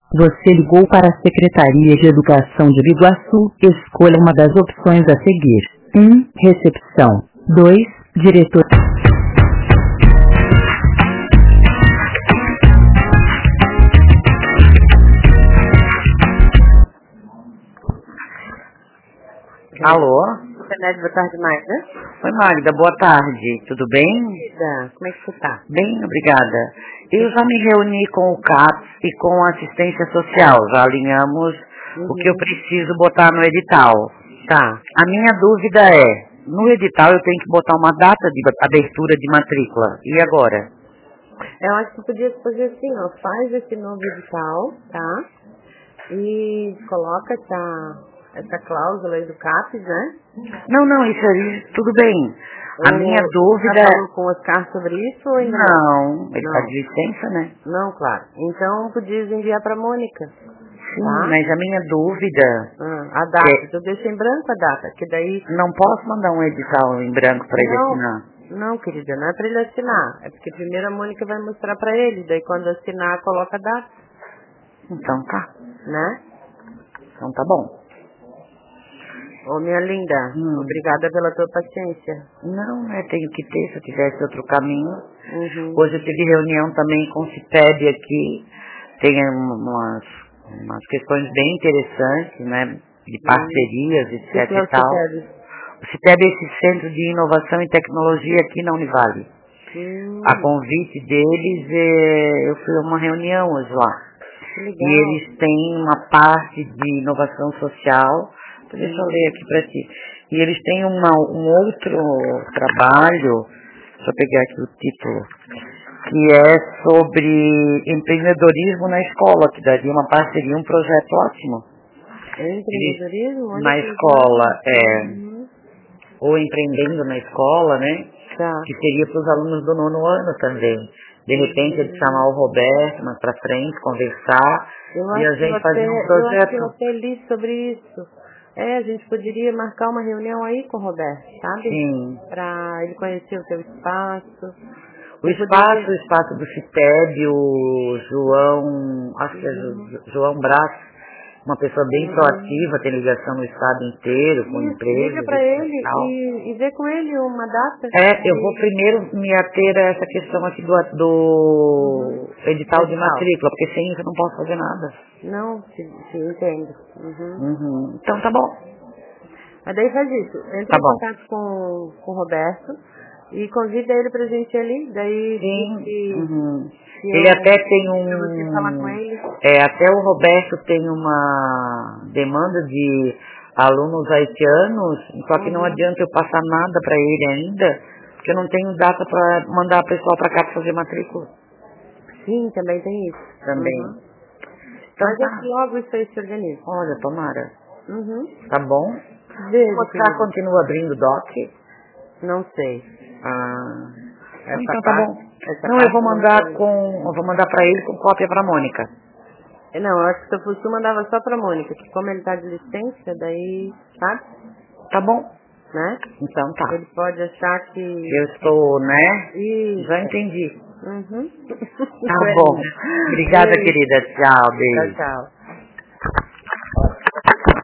Você ligou para a Secretaria de Educação de Biguaçu. Escolha uma das opções a seguir. 1. Recepção. 2. Diretor. Alô? Boa tarde, Magda. Oi, Magda, boa tarde. Tudo bem? Como é que você tá? Bem, obrigada. Eu já me reuni com o CAPS e com a assistência social. Já alinhamos o que eu preciso botar no edital. Tá. A minha dúvida é, no edital eu tenho que botar uma data de abertura de matrícula. E agora? Eu acho que podia fazer assim, ó. Faz esse novo edital, tá? E coloca essa cláusula aí do CAPES, né? Não, isso aí tudo bem. A minha dúvida... Já falou com o Oscar sobre isso ou ainda não? Ele está de licença, né? Não, claro. Então podia enviar para a Mônica. Sim, tá? mas a minha dúvida... a data, eu deixo em branco a data, que daí... Não posso mandar um edital em branco para ele assinar? Não, querida, não é para ele assinar. É porque primeiro a Mônica vai mostrar para ele, daí quando assinar, coloca a data. Então tá. Né? Então tá bom. Ô, minha linda, obrigada pela tua paciência. Não, tenho que ter, se eu tivesse outro caminho. Uhum. Hoje eu tive reunião também com o CITEB aqui. Tem umas questões bem interessantes, né? De parcerias, etc Que é o e tal. CITEB? O CITEB é esse Centro de Inovação e Tecnologia aqui na Univale. A convite deles, eu fui a uma reunião hoje lá. Que legal. E eles têm uma parte de inovação social. Deixa eu ler aqui para ti. E eles têm um outro trabalho, deixa eu pegar aqui o título, que é sobre empreendedorismo na escola, que daria uma parceria, um projeto ótimo. Empreendedorismo? Na escola, ou empreendendo na escola, né? Tá. Que seria para os alunos do 9º ano também. De repente eles chamar o Roberto mais para frente, conversar, e a gente fazer um projeto. Eu acho que eu até li sobre isso. A gente poderia marcar uma reunião aí com o Roberto, sabe? Sim. Para ele conhecer o teu espaço. O espaço do CITEB, o João, acho que é João Braço, uma pessoa bem proativa, tem ligação no estado inteiro, com empresas. Liga para ele e vê com ele uma data. Eu vou primeiro me ater a essa questão aqui do edital de matrícula, porque sem isso eu não posso fazer nada. Não, entendo. Então tá bom. Mas daí faz isso, entra em contato com o Roberto e convida ele pra gente ir ali, daí ele até tem você falar com ele. Até o Roberto tem uma demanda de alunos haitianos, só que não adianta eu passar nada para ele ainda, porque eu não tenho data para mandar a pessoa para cá para fazer matrícula. Sim, também tem isso. Também. Então, mas logo isso aí se organiza. Olha, tomara. Tá bom? Você continua abrindo doc? Não sei. Então tá bom. Não, eu vou mandar para ele com cópia para Mônica. Não, eu acho que se eu fosse, eu mandava só pra Mônica, que como ele tá de licença, daí, sabe? Tá bom. Né? Então tá. Ele pode achar que... Eu estou, né? Isso. Já entendi. Tá Tá bom. Obrigada, querida. Tchau, beijo. Tchau.